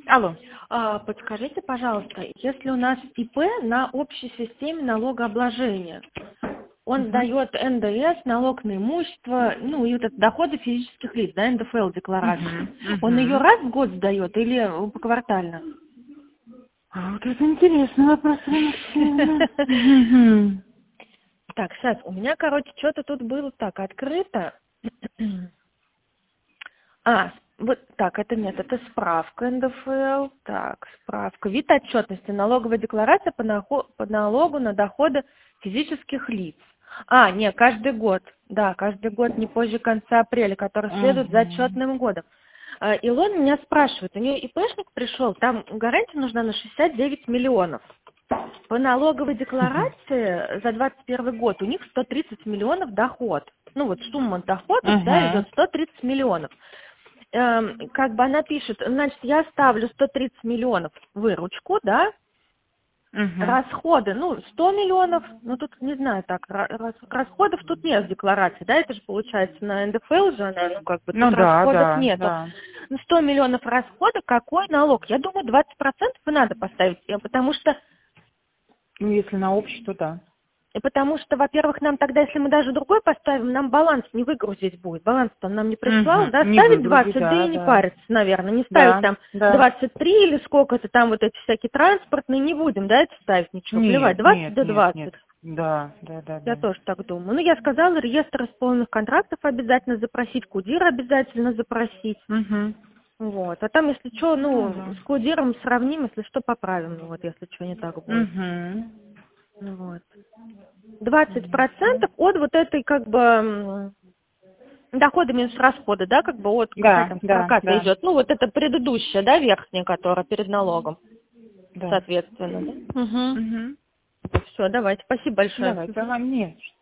Алло. Подскажите, пожалуйста, если у нас ИП на общей системе налогообложения, он сдает НДС, налог на имущество, ну и вот это доходы физических лиц, да, НДФЛ декларацию. Он ее раз в год сдает или поквартально? Вот это интересный вопрос, Леночка. Так, сейчас, у меня, короче, что-то тут было так открыто. Вот так, это нет, это справка НДФЛ. Так, справка. Вид отчетности. Налоговая декларация по налогу на доходы физических лиц. Нет, каждый год. Да, каждый год не позже конца апреля, который следует за отчетным годом. Илон меня спрашивает, у нее ИПшник пришел, там гарантия нужна на 69 миллионов. По налоговой декларации за 2021 год у них 130 миллионов доход. Ну вот сумма доходов, да, идет 130 миллионов. Как бы она пишет, значит, я ставлю 130 миллионов выручку, да, расходы, 100 миллионов, тут не знаю, так, расходов тут нет в декларации, да, это же получается на НДФЛ же она, тут расходов нету. Да. 100 миллионов расходов, какой налог? Я думаю, 20% и надо поставить, потому что... Если на общий, то да. Потому что, во-первых, нам тогда, если мы даже другой поставим, нам баланс не выгрузить будет. Баланс-то он нам не прислал, да? Не Ставить выгрузить, 20, да и не да. париться, наверное. Не ставить там 23 или сколько-то там вот эти всякие транспортные, не будем, да, это ставить ничего. Плевать, 20 до 20. Нет. Да. Я тоже так думаю. Я сказала, реестр исполненных контрактов обязательно запросить, КУДИР обязательно запросить. Вот. А там, если что, с КУДИРом сравним, если что, поправим, если что не так будет. Вот. 20% от вот этой, как бы, дохода минус расходы, да, как бы от проката идет. Вот это предыдущая, да, верхняя, которая перед налогом, соответственно. Да? Все, давайте. Спасибо большое. Давай, нет.